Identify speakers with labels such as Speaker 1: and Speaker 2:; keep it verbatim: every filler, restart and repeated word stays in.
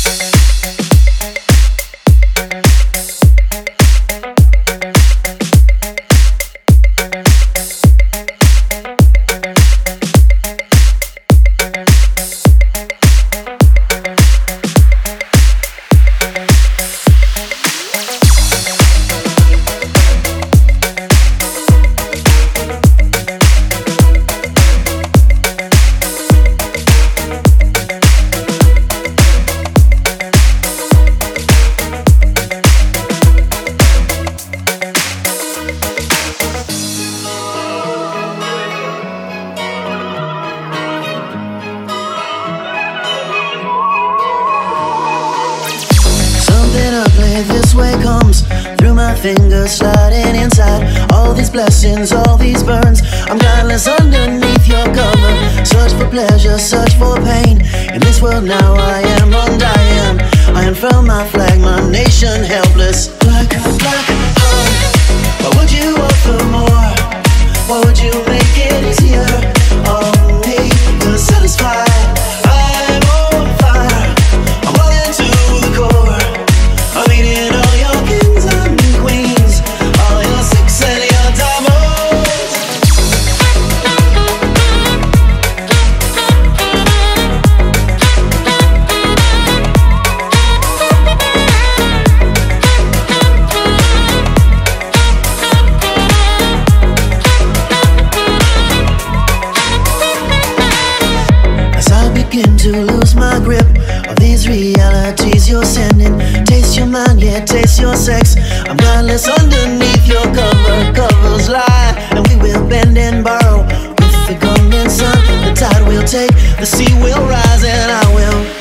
Speaker 1: This way comes through my fingers, sliding inside all these blessings, all these burns. I'm godless underneath your cover. Search for pleasure, search for pain. In this world now I am undying. I unfurl my flag, my nation helpless. Black, black heart. Why would you offer more? Why would you make it easier on me to satisfy? I'm on fire. I'm running to the core. I'm eating all your kings and queens, all your six and your diamonds. As I begin to lose my grip of these realities you're sending, taste your mind, yeah, taste your sex. I'm godless underneath your cover. Covers lie, and we will bend and borrow. With the coming sun, the tide will take, the sea will rise, and I will